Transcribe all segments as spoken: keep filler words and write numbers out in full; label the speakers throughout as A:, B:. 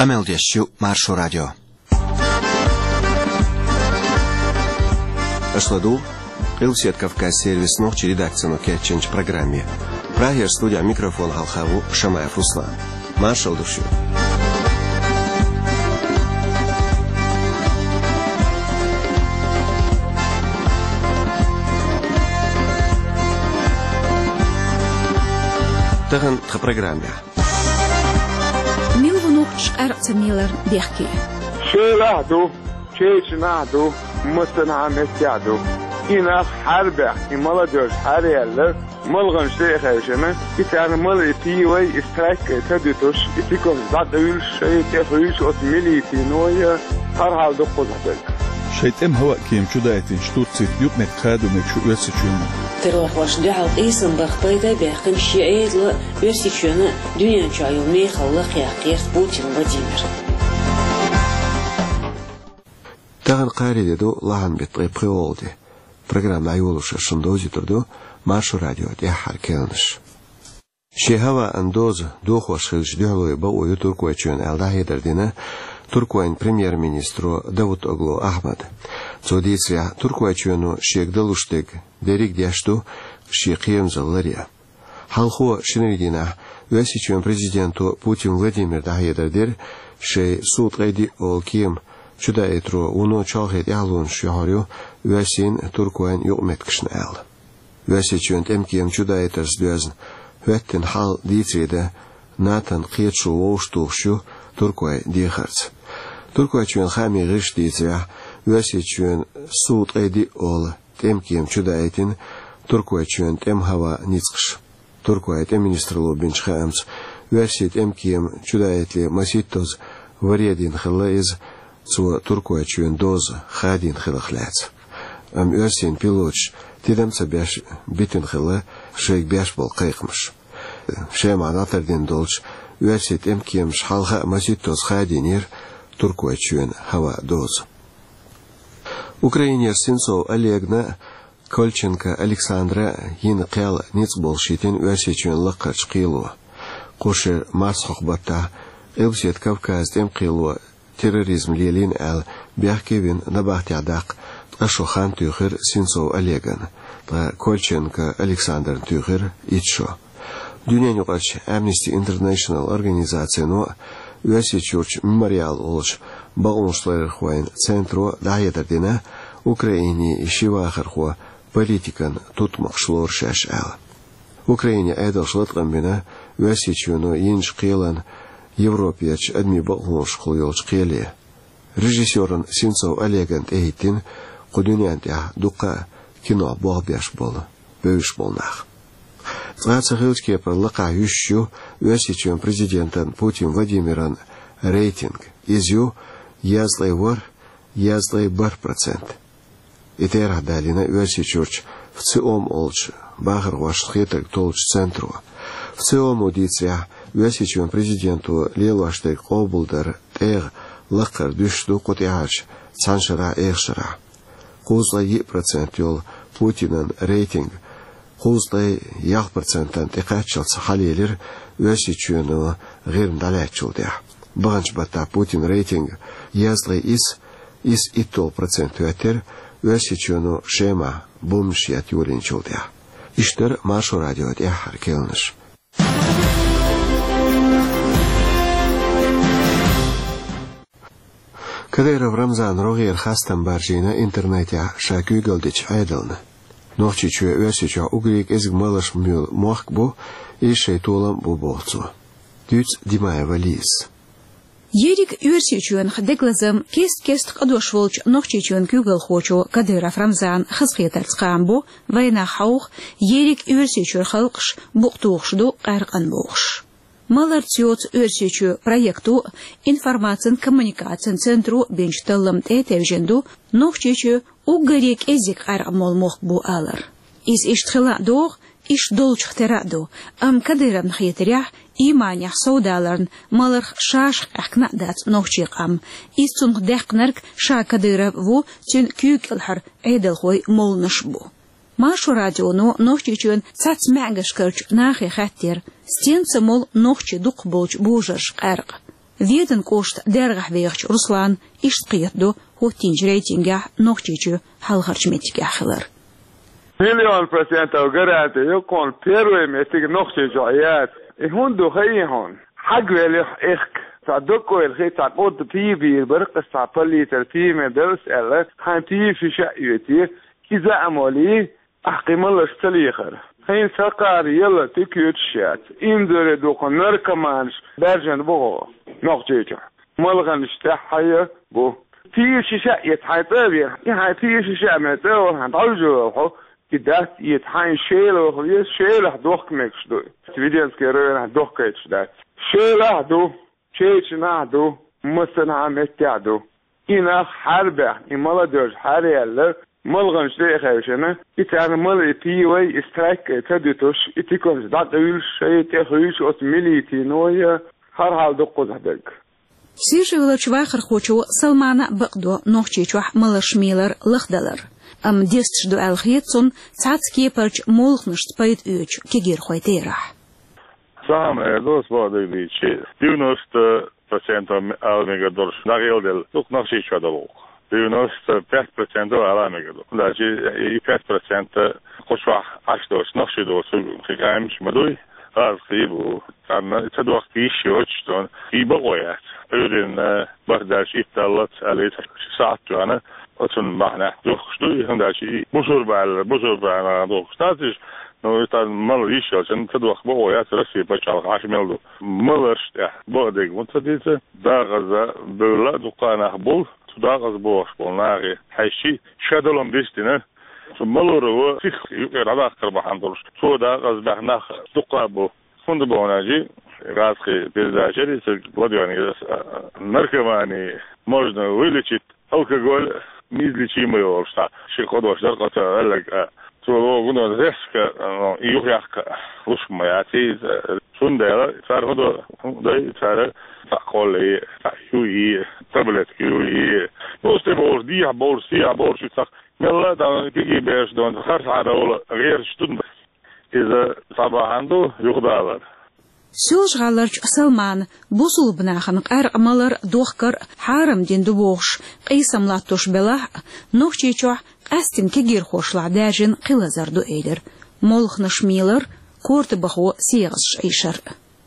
A: Хамел дещу Маршу радио. Ашладу, Илсет Кавказ сервис ночи редакция на кетченч программе. Прагер студия микрофон Халхаву Шамаев Руслан. Маршал душу. Таган в программе.
B: Милвунух шарцамилар дехки.
C: شيلادو شيشنادو مستنع مسيادو إنا حربة إمالدوش حريالة ملغن شيخ هاشنا إتعنا مل إتيوي إستراك تدوتوش إتيكم زادويل شيء تخيش أتمليتي نويا هرحال دو قزحبك
D: شيتم هوا كيم شدايتين شتوتسيت يوبنت خادو مكشو أسيشونا
E: تروح واش دعو إيسن بخطيدا بيخم شيئيد لا أسيشونا دنيا شايو ميخلق يحقير بوتين فلاديمير
A: Таган қайреде до лахан бет қиолде. Программа айолуша шындози турду Маршу радио де харкелныш. Шехава андоз дохош хилж дюлой ба ою туркуачун алдахедердина туркуайн премьер-министру Давут Оглу Ахмад. Цодисия туркуачуну шегдалуштег дерик дяшту шекием заллария. Халхо шинеридина весичун президенту Путин Владимир Дахедердер шей суд гайди олкием Чуда этро уно чалхет ялун шяхарио весин туркуэн югмет кшнэл. Весичуент эмкием чуда этерс дуязн веттен хал дитриде натан қиетшу оуштухшу туркуэ дихарц. Туркуэ чуэн хами гиш дитря весичуэн суд эди ол эмкием чуда этин туркуэ чуэн эм хава ницкш. Туркуэ эм министрлу бинчхэмс весит эмкием чуда этли маситтоз варедин хэлэиз Цо туркуя чуен доз хадин хилахлац. Ам юрсин пилоч тидам сабяш битен хила шейк бяш бол кайкмыш. Шема натардин долч юрсит эмкием шхалха маситоз хадинир туркуя чуен хава доз. Украинер Синцов Олегна Кольченко Александра ин кел ниц болшитин юрсит чуен лакач килу. Кошер Марс хохбата Илсет Кавказ эм килу терроризм лелин ал бяхкевин набахтядак ашохан тюхер Синцов Олеган та Кольченко Александр тюхер итшо дюнянюгач Amnesty International организация но Весичурч мемориал олч багуншлар хвайн центру даядардина Украине и шивахархо политикан тут махшлор шаш ал Украине айдалшлаткан бина Весичуно инш килан Европеяч адми багунш хлойлч киле режиссерн Синцов Олеган эйтин кудунянтя дука кино багбяш бола бөш болнах Згаца хилчке парлака юшшу Весичун президентан Путин Владимиран рейтинг изю язлай вар язлай бар процент Итера далина Весичурч в циом олч багар ваш хитак толч центру в циом удиця Весичун президенту лелаштек облдар тер лакар düştü котяж цаншара эхшара кузлай процент yol Путинан рейтинг кузлай яг проценттан текачылса халелер Весичуну гырмдалачулды баганч бата Путин рейтинг язлай ис ис итол процент өтер Весичуну шема бумшият юринчулды иштер Маршу радио де харкелныш Кадыров Рамзан Рогер хастам баржина интернете шакүй галдич айдалны. Нохчи чуе весича угрик ezg малаш мюл мохкбу и шейтолам бу болцу. Дюц Димаева Лис.
B: Ерик юрсичуен хадеглазам кест-кест кадошволч нохчичуен кюгал хочу Кадыров Рамзан хасхетальцкамбу вайна хаух ерик юрсичуер халкш буктуухшду каркан бухш. Маларциот өрсечу проекту информацион коммуникацион центру бенчталлам тетевженду нохчечу уггарек эзик армол мохбу алар. Из иштхила дог иш долчхтераду ам Кадыров нхитрях иманях саудаларн маларх шаш ахкнадат нохчиqam из цунх дехкнарк ша Кадыров ву тюн кюкелхар эйдалхой молнышбу. Маршу радиону нохчичуен цацмагашкарч нахи хаттер стенца мол нохчи дук болч бужаш қарq. Веден кошт дергах веерч Руслан ишткиетдо хоттинж рейтинга нохчичу халхарчметике ахилар.
C: مليون برسنت وقرأت يكون بيروي مستيق نخشي جعيات هون دو خيهون حق وليخ إخك صدقوا الخي تعقود تيبي برق السعطلي ترتيمة درس ألا خان تيب في شعيتي كذا أمولي أحقي ملش تليخر خين سقار يلا تكيوت شات إندر دوخ نركمانش برجن بو نخشي جع ملغن اشتحية بو تيب شيشا يتحيطابي يعني تيب شيشا مهتاو هنطلجو كداس يتحين شيله وخليس شيله دوخ مكش دو فيديوز كيرو دوخ كيتش دات شيله دو شيش نادو مثلا متعدو إنا حربة إمالا درج حريالة ملغن شيء خيشنا يتعرف مل يبيوي استراك تدوتش يتكون زاد أول شيء تخيش أس مليتي نويا هر حال دو قذهدك
B: سيرش ولش واخر خوشو سلمانا بقدو نوخشيشوح ملش ميلر لخدلر أم ديستش دو الخيتون تعتكي برج مولخنشت بيت اوج كيجير خويتيرح.
F: Samen, dat was de liedje. девяносто процентов алмега дорш. Нагел дел. Тук на все что дало. девяносто пять процентов алмега дол. Даже и пять процентов кошва ашдос. На все дос. Хикаем шмадуй. Аз хибу. Там это два тысячи очень. И богоят. Öden bagdash iptallat alit saattu ana. Otsun mahna. Dokstu. Handashi. Busur bal. Busur bal. Dokstatis. نو تا مال ريش عشان تدوخ بقى يا ترسي بچال عاش ملدو مالرش يا بعدك متديته دا غزا بولا دقانا بول دا غز بوش بولناغي حيشي شادلم بيستنا مالورو فيخ يقرا اكثر بحندرش سو دا غز بحنا دقابو فند بوناجي غاسخي بيزاجري سبلادياني наркомани можно вылечить алкоголь неизлечимый орста шиходош дарката элек سو گونه رسک یوخیاک روش میاتی سوندل سر خدا دای سر تقالی تحیوی تبلت کیوی دوست بردی بورسی بورسی سق ملا دان کی بیش دان خرج عدول غیر شتون إذا صباحندو يخدالر
B: سوش غالرج سلمان بوصل بناخن قرق مالر دوخكر حارم دين دوبوش قيسم لاتوش بلا نوخشي چوح قستن كجير خوشلا داجن قلزر دو ايدر مولخ نشميلر كورت بخو سيغش ايشر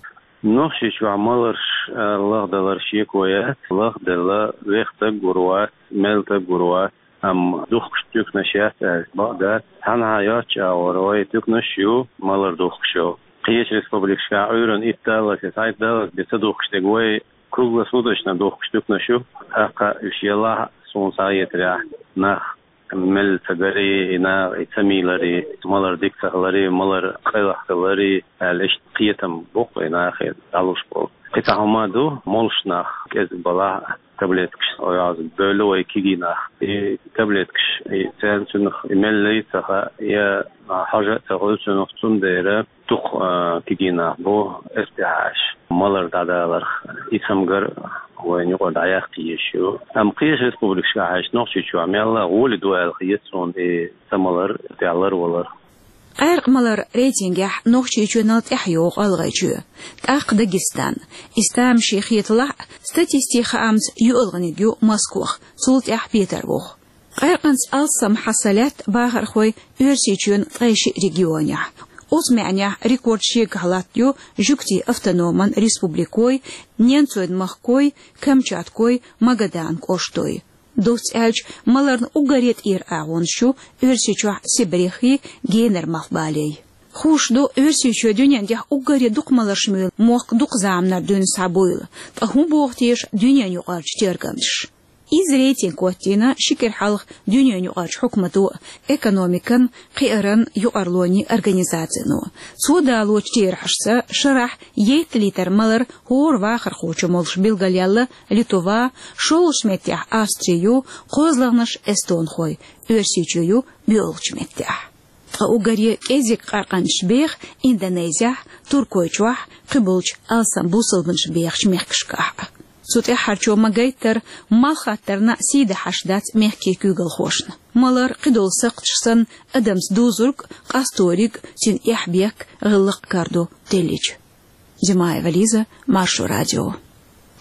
G: نوخشي چوح مالرش الله دلر شيكويات الله دلر ويختا قروات ملتا قروات ام دوخش تيك نشيات بعد تنها ياتش اوروي تيك نشيو مالر دوخشو قيش республика Уйран Италия сайт дал беседовкште гой круглосуточно довкштукно шу ака ушьела сонсаетря на мел цагари на итамилари малар диксалари малар кайлахлари алеш қиятам бок на ахир алуш бол қитахамаду молшнах кез бала таблеткш ояз бөлөй кигинах и таблеткш и ценчнх имелли саха я حاجة تقول شنو تندير تق كيجينا بو استعاش مالر دادالر إسمعر ونقول عياقتي شو أم قيش ريسبوبليك شعاش نقشي شو عميلا ولد والخيسون إيه سمالر تعلر ولر
B: أرق مالر ريتينجح نقشي شو نالت إحيوق الغيشو تأق داغستان استام شيخية الله ستاتيستيخ أمس يؤلغنيجو مسكوخ سلط إح بيتروخ قرقنس ألسم حصلات باخر خوي يرسيچون طيشي ريجيونيا أسمعنيا ريكورد شيك هلاتيو جوكتي أفتنومن ريسبوبليكوي نينцоид مخكوي كمچاتكوي ماغادان كوشتوي دوست ألج مالرن أوغاريت إير أعونشو يرسيچو سيبريخي جينر مخبالي خوش دو يرسيچو دنيا ديح أوغاريت دوق مالرشميل موق دوق زامنر دون سابويل فهم بوغتيش دنيا يقارج تيرغنش إز ريتين كوتينا شكر حلق دنيا يقارج حكمتو إكونوميكن قيرن يقارلوني أرغانيزاتينو سودالو تير حشسا شرح يت لتر مالر هور واخر خوچو مولش بلغاليالا ليتوفا شولش متيح أستريو قوزلغنش استون خوي أرسيچيو بيولش متيح أوغاري كيزيك قرقنش بيخ إندونيزيا تركويچوح قبولش ألسان بوصلبنش بيخ شميخكشكاح سوت إحرچو مغايتر مال خاطرنا سيدة حشدات ميخكي كوغل خوشن مالر قدول سقطشسن أدمس دوزرق قاستوريق تين إحبيك غلق كاردو تليج جماعة فاليزة مارشو راديو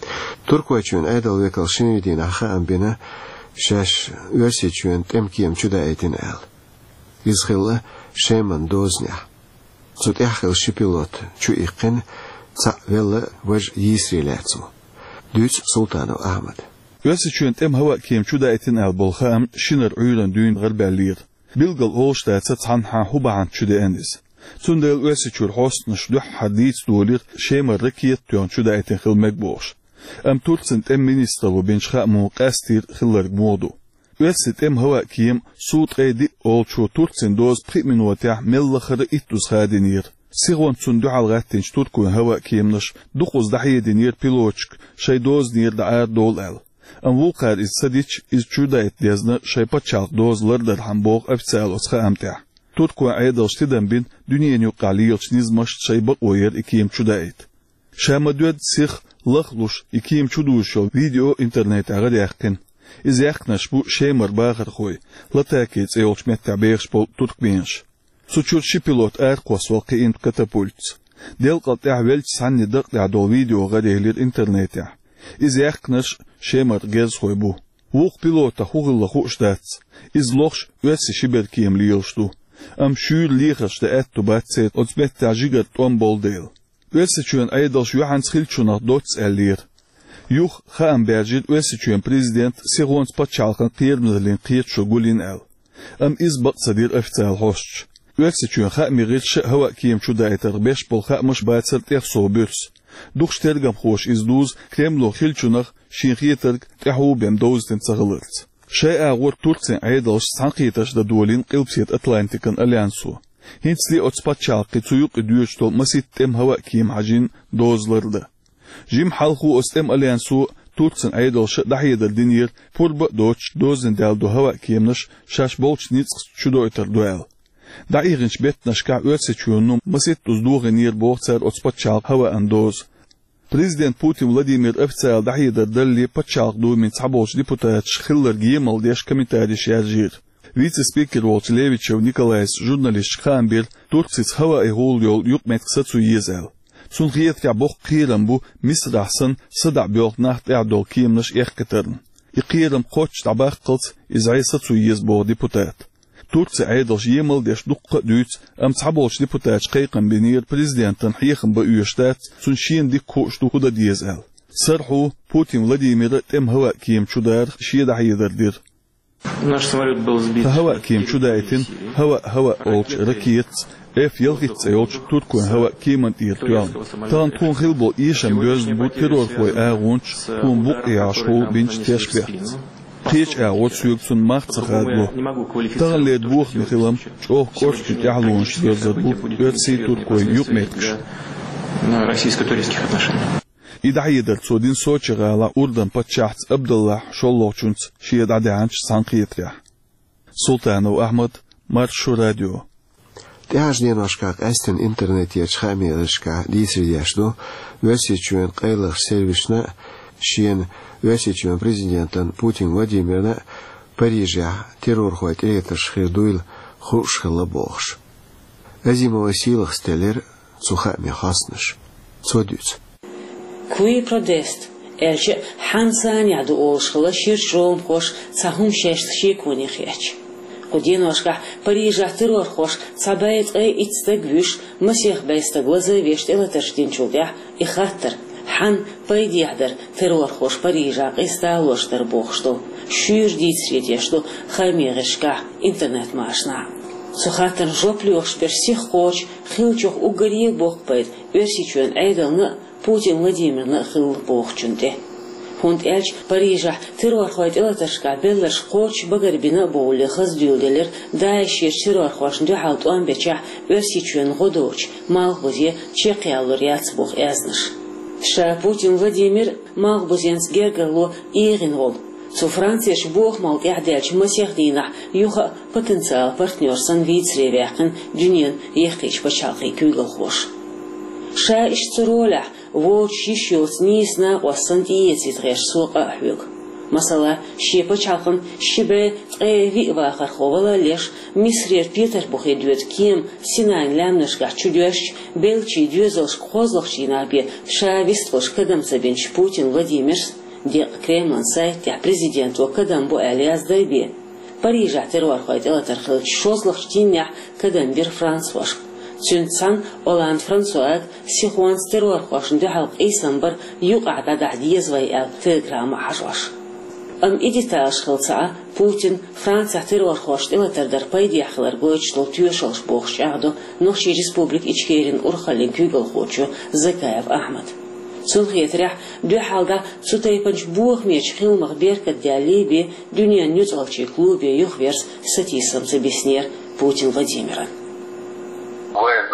A: تركواتشون أيضا ويكال شنويدين أخاء بنا شاش ويرسيتشون تمكيم شدا أيتين آل يزخل شيمان دوزنيح صوت إحخل شبيلوت شو إيقن تسع ولا وج يسري لاتسو دوش سلطانو أحمد
D: ويرسيتشون تم هوا كيم شدا أيتين آل بالخام شنر عيلان دوين غربالير بيلغل أولشتا تتعنحا هبعان شدا أندس تندل ويرسيتشور حوست نشدوح حديث دولير شيمر ركيت تيون شدا أيتين خل مقبوش أم تورسنت أم مينيستر وبنشخاء موقاستير خلرق مودو ويرسيت أم هوا كيم صوت غيدي أولشو تورسن دوز بخيق من واتح ملخر إتوز خادينير سيغوان تندو عالغاتنش توركوين هوا كيمنش دقوز دحية دينير بيلوشك شاي دوز نير دعار دول أل أم وقار إز سديش إز چودايت ديزنا شاي باتشالق دوز لردر حنبوغ أفسال أسخاء أمتح توركوين عيدل شتدن بين دنيا نيوقاليوش نزمش شاي بقوير إكيم چودايت شامدود سيخ لخلوش إكيم چودوشو فيديو إنترنت أغد يحقن إز يحقنش بو شيمر باخر خوي لتاكيت ايولش متع بيخش بو توركبينش سوچور شبيلوت آرقوس والقيين كتابولت ديل قلت اعوالج سعني دق لعدو فيديو غديه للإنترنت إز يحقنش شيمر غيز خوي بو ووق بيلوتا خوغل لخوش داتس إز لوخش واسي شبر كيم ليلشتو أم شور ليخش دا أتو باتسيت أتمتع جيغر توم بولديل واسيچون أيدلش يوحانس خيلچوناق دوتس ألير يوخ خام بيرجيد واسيچون بريزيدنت سيغونس باتشالقن قير مدلين قير شغولين أل أم إز بقصدير أفتال هوشش واسيچون خام غيرش هوا كيم شو دايتر بيش بول خامش باتسر تيخ صوبيرس دوخش ترغم خوش إز دوز كريملو خيلچوناق شينخيترغ تحو بيم دوز تنسغلرت شيء أغور تورسين أيدلش سانقيتش دا دولين قلبسيت أتلانتيكن أليانسو هنسلي أتسباتشالقي تسويق ديوشتو مسيت تم هوا كيم حجين دوزلرده جيم حلقو أستم أليانسو تورسن أيدل شدحية الدنير فورب دوتش دوزن دال دو هوا كيمنش شاش بولش نيتسق شدو اتر دوال دعيغنش بيت نشكع أرسيچونو مسيت تزدوغ نير بوغتسر أتسباتشالق هوا أندوز بريزيدنت بوتين فلاديمير أفتسال دحية دالي باتشالق دو من تحبولش ديبوتاتش خلر جيمال ديش كميتاريش يارجير вице-спикер Волчелевичев Николаевич журналист Хамбер Турцис хава игол yol yok metkisatsu yezel. Sun khiyet ya bok qiram bu misrahsan sada biyok naht a'dol kiyemnish ehketern. Iqiram qoch tabaq qils izaysatsu yez bo deputat. Turci aydol yemel desh duqqa düt am tsabolch deputat qayqan benir prezidentin hiyxin ba uyshtat sun shin dik qoshtu huda yezel. Sarhu Putin Vladimir tem hava kiyem chudar shiyada haydardir.
H: Наш самолет был сбит.
D: هوا كيم شدايتين هوا هوا أولش ركيت إف يلقيت أولش تركوا هوا كيمان إيرتوان تان تون خلبو إيشان بيوز بو تيرور فوي أغونش تون بوق يعشو بينش تيشبيت قيش أغوت سيوكسون ماخت سخادلو تان ليد بوخ نخلم شوه كورش تتعلونش بيوزادلو يرسي تركوا يوب ميتكش
H: российско-турецких отношений.
D: إدعي درتو دين سوچغا على أردن باتشاحت عبد الله شولوچونت شيد عدانش سانقيتريح سلطانو أحمد مرشو راديو
A: تهاجني ناشكاق أستن إنترنت يجخامي رشكا ديسري يشدو واسيچوين قيلغ سيرفيشنا شين واسيچوين بريزيدنتن بوتين وладимирна Парижа террор хват эташ хирдуил хуш хлабохш Азимова силах стелер цухами хасныш цодюц
E: كوي برودست إرجع حنسان يعدو أولش خلا شير شروم خوش تساهم شاشت شي كوني خياتش قدين واشكح بريجا ترور خوش تسابايت اي اتستقوش مسيح بايستقوزي ويشت إلا ترشدين شوقع إخاتر حن بايدي يعدر ترور خوش بريجا قيستالوش در بوخشتو شير ديت سريد يشتو خامي غشكح انترنت ماشنا سخاتر جوبليوش برسيخ خوش خيلچوخ угорие бог байд версичуен айдалны Putin Vladimir хил бохчунде. Хунд элч Парижа террор хойт элаташка беллаш коч багарбина боуле хаздюлделер дайшир террор хошнде халт он беча версичуен годоч малгузе чекялор яцбох эзниш. Ша Putin Vladimir малгузенс гергало иринол. Со Францияш бог мал яхдэлч масихдина юха потенциал партнерсан вицревяхын дюнен ехтич пачалқи күйгыл хош. Ша иш цуроля Волч еще снизна осанти ецит реш сука хюк. Масала щепа чалкын щебе тқеви вахар ховала леш мисрер Петр бухедует кем синайн лямнышга чудёш белчи дюзелш хозлохчи набе шавистлош кадам забенч Путин Владимир де Кремль сайт я президент о кадам бу алиас дайбе Парижа террор хойт элатархыл шозлохчтинях кадам бир Француаш Цюнцан Оланд Франсуак сихуан террор хошн де халк эйсамбар юqa да диезвай ал телеграм хашваш Am editaаш хылца Путин Франция террор хошт элатардар пайди ахлар гойчло тюшалш бохшагду нохши республик ичкерин урхалин күгөл хочу Закаев Ахмад Сулхетрях дюхалда сутайпанч бух меч хилмах беркат диалеби дюния нюцалчи клубе юхверс сатисам забеснер Путин Владимира
I: وين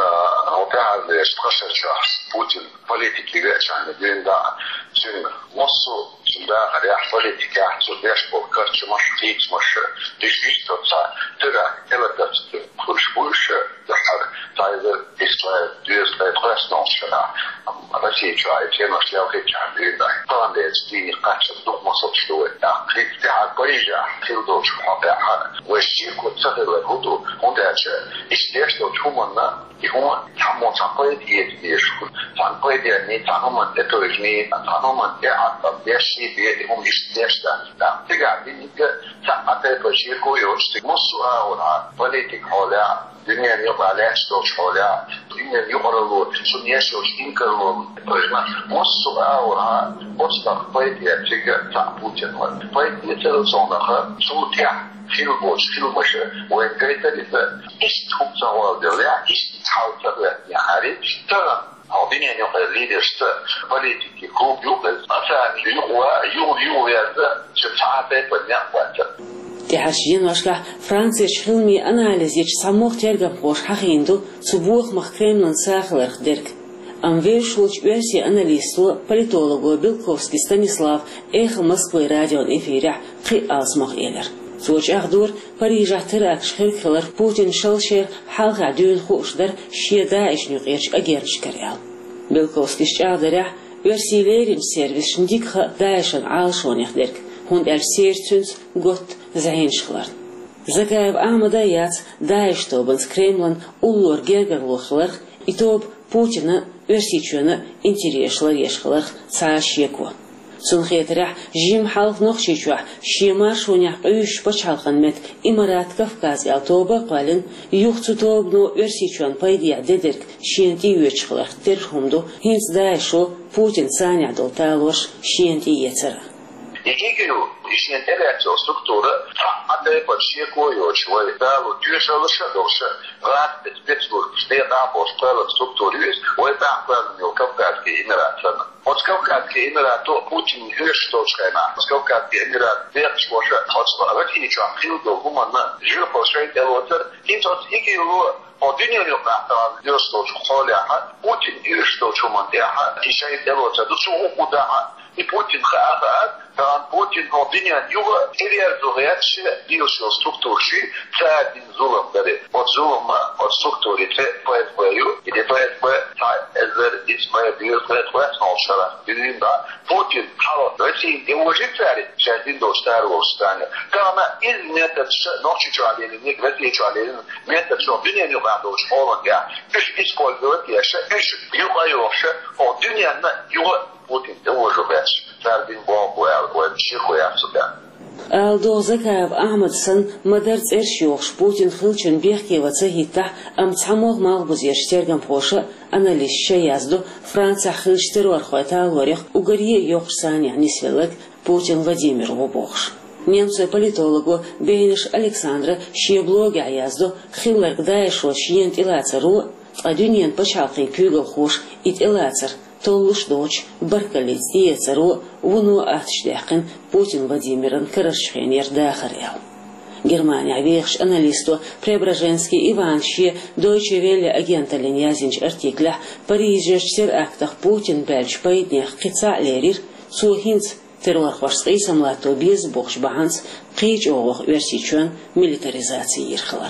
I: وقع استخسر شخص بوتين بوليتيكي عشان الدين ده سن وصو ده غير بوليتيكي عشان ليش بوكرش مش تيج مش تشيش تطلع ترى كلا ده كل شويش ده تايز إسرائيل ديس ده تقص نصنا رأسي شاي تيما شلون كي تعملين ده طبعا ده دين قاتل دوق مصر شلون ده كيف تعال بريجا كل دوش حقيقة وشيء كنت سهل الهدو هندا إستيش ده تومنا يهون تمام تقيد يديش تقيد يعني تمام تتوجني تمام تعب بيشي بيدهم إستيش ده ده تقعدين كده تعبت بشيء كويس مصر ولا بوليتيك حولا dünya yok aleyh stoç hola dünya yok aralı sunya stoç inkarlı pojma mosu aura ostak paydiye çeker ta Putin var paydiye sonra ha soğutya film boş film başı o engelleri de istum zavallı ya istaltadı yani tara dünya yok liderste politik grup yok asla yok yok yok yazdı çabe yapmadı
E: Тяжин вашка Франция шхилми анализич самох тергам хош хахинду цубух мах Кремль сахларх дерк. Амвешулч версии аналисту политологу Белковский Станислав эхо Москвы радио эфиря при алсмах элер. Соч ахдур Парижа терак шхирхлар Путин шалшер халга дюн хошдар шеда ишнюqerch агерч карял. Белковский шадаря версийлерин сервис шндикха дайшан алшоних дерк. Hund er seertüns gott zahenschlar. Zakaev Ahmada yaц daishtobanс Кремль уллор гергаглохлар итоб Путина версичуна интереслар ешхлар цаашеку. Сунхетрах жим халк нохшичуа шимар шунях уйш пачалхан мет Имарат Кавказ алтоба qalin юхцутобну версичуан пайдия дедерк шенти юечхлар терхумду хинц дайшо Путин саня долталош шенти ецера.
I: Егигину ишнетелятсо структура аде почти коёч вой дало дюшалыша доша рад спецслужб штеда постала структурис вой да планил Кавказский Эмират. От Кавказский Эмират то Путин хешточкайна Кавказский Эмират верчвоша от Россия хилдо гуманна жопошай делотер интот игило Dünya yok hatta diyorsun hala Putin diyorsun şu mantığa işe delota du şu okuda i Putin khaba kan Putin o dünya yok eriyer zoyatşı diyorsun strukturşi sadin zulüm dedi o zulüm o strukturite payetbayu ide payetbay ezer ismaya diyor payetbay olşara dünyada Putin hala Rusya'yı demokratikleri şerdin dostlar olsun kana izmetet noçi çağırın ne Rusya çağırın metet şu dünya yok doğuş olunca üç использовать yaşa üç yuva yoksa o dünyanın yuva Putin de uğraşıyor. Serdin bombu el o bir şey koyarsın.
E: Aldo Zakaev Ahmadsan madarts erşiyox Putin xilchin bexkevatsa hitta am tsamog malbuz yershtergam posha analistcha yazdu Fransiya xilchteror xoytal varix Ugariye yoqsan yani svelak Putin Vladimir Vobox. Немцы политологу Бейниш Александра Щеблога язду хиллар гдаешо шиент илацару адюнен пачалхин күгел хош ит илацар толлуш доч баркалец иецару вуну атшдахин Путин Владимиран карашхенер дахарял. Германия вехш аналисту Преображенский Иван Ши Deutsche Welle агента Ленязинч артикля Парижеш сер актах Путин бельч пайднях қица лерир сухинц террор хвашсқи самлато без бохш баханс қич оғық версичуан милитаризации ирхалар.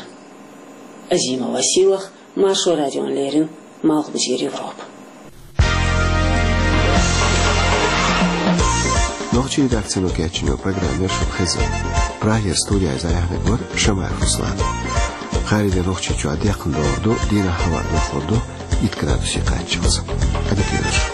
E: Азима Василах, Машу Радион Лерин, Малхбузир Европа.
A: نوچی редакцияны кечинө программер шутхеза. Прайер студия заяхны гор Шамар Руслан. Хариде нохчи чуа дякын дорду, дина хава дохорду, иткана дусиканчыз. Адикирыш.